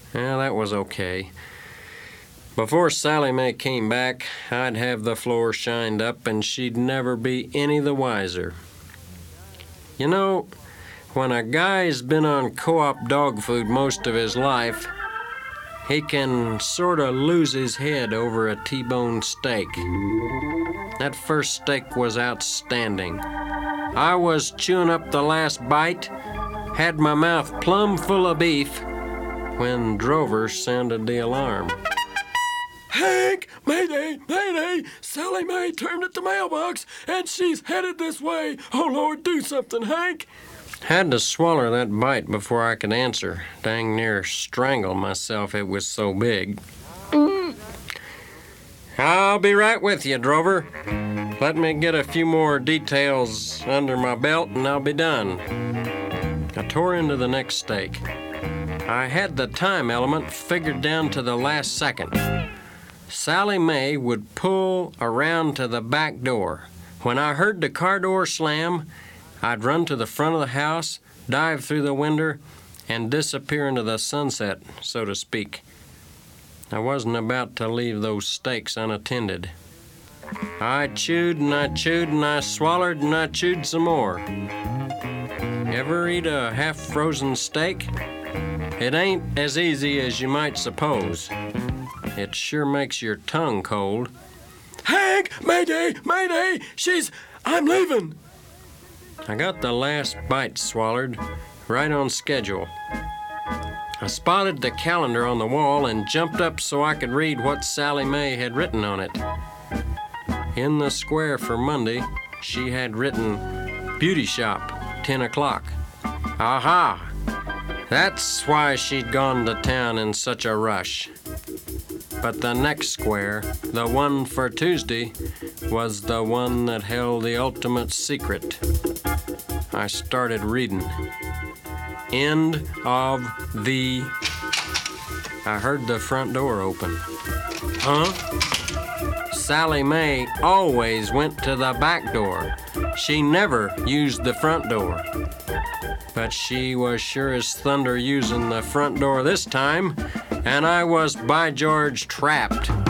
Yeah, that was okay. Before Sally Mae came back, I'd have the floor shined up and she'd never be any the wiser. You know, when a guy's been on co-op dog food most of his life, he can sort of lose his head over a T-bone steak. That first steak was outstanding. I was chewing up the last bite, had my mouth plumb full of beef, when Drover sounded the alarm. Hank! Mayday! Mayday! Sally Mae turned at the mailbox, and she's headed this way. Oh, Lord, do something, Hank! Had to swallow that bite before I could answer. Dang near strangled myself, it was so big. I'll be right with you, Drover. Let me get a few more details under my belt and I'll be done. I tore into the next steak. I had the time element figured down to the last second. Sally Mae would pull around to the back door. When I heard the car door slam, I'd run to the front of the house, dive through the window, and disappear into the sunset, so to speak. I wasn't about to leave those steaks unattended. I chewed and I chewed and I swallowed and I chewed some more. Ever eat a half-frozen steak? It ain't as easy as you might suppose. It sure makes your tongue cold. Hank! Mayday! Mayday! I'm leaving! I got the last bite swallowed, right on schedule. I spotted the calendar on the wall and jumped up so I could read what Sally Mae had written on it. In the square for Monday, she had written, Beauty Shop, 10 o'clock. Aha! That's why she'd gone to town in such a rush. But the next square, the one for Tuesday, was the one that held the ultimate secret. I started reading. End of the... I heard the front door open. Huh? Sally Mae always went to the back door. She never used the front door. But she was sure as thunder using the front door this time, and I was, by George, trapped.